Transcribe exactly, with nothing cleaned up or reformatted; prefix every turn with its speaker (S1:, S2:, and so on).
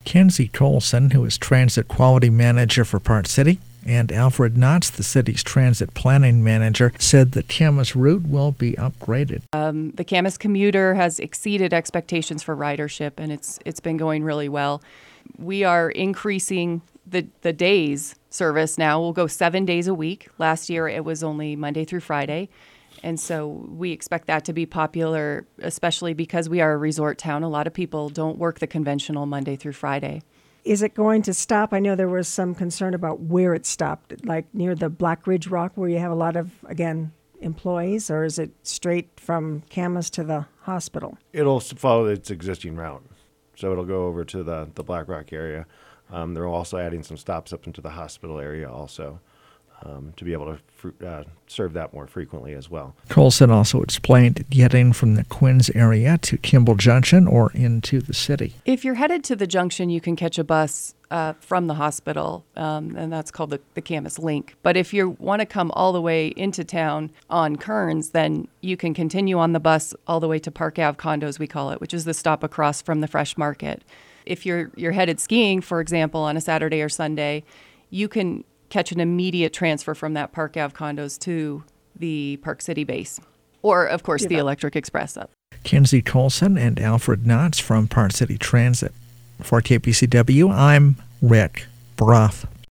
S1: Kenzie Colson, who is Transit Quality Manager for Park City, and Alfred Knotts, the city's Transit Planning Manager, said the Camas route will be upgraded.
S2: Um, the Camas commuter has exceeded expectations for ridership, and it's it's been going really well. We are increasing the, the days service now. We'll go seven days a week. Last year it was only Monday through Friday. And so we expect that to be popular, especially because we are a resort town. A lot of people don't work the conventional Monday through Friday.
S3: Is it going to stop? I know there was some concern about where it stopped, like near the Black Ridge Rock, where you have a lot of, again, employees, or is it straight from Camas to the hospital?
S4: It'll follow its existing route. So it'll go over to the, the Black Rock area. Um, they're also adding some stops up into the hospital area also. Um, to be able to fr- uh, serve that more frequently as well.
S1: Colson also explained getting from the Quinns area to Kimball Junction or into the city.
S2: If you're headed to the junction, you can catch a bus uh, from the hospital, um, and that's called the, the Camas Link. But if you want to come all the way into town on Kearns, then you can continue on the bus all the way to Park Ave Condos, we call it, which is the stop across from the Fresh Market. If you're you're headed skiing, for example, on a Saturday or Sunday, you can catch an immediate transfer from that Park Ave Condos to the Park City base. Or, of course, the Electric Express up.
S1: Kenzie Colson and Alfred Knotts from Park City Transit. For K P C W, I'm Rick Brough.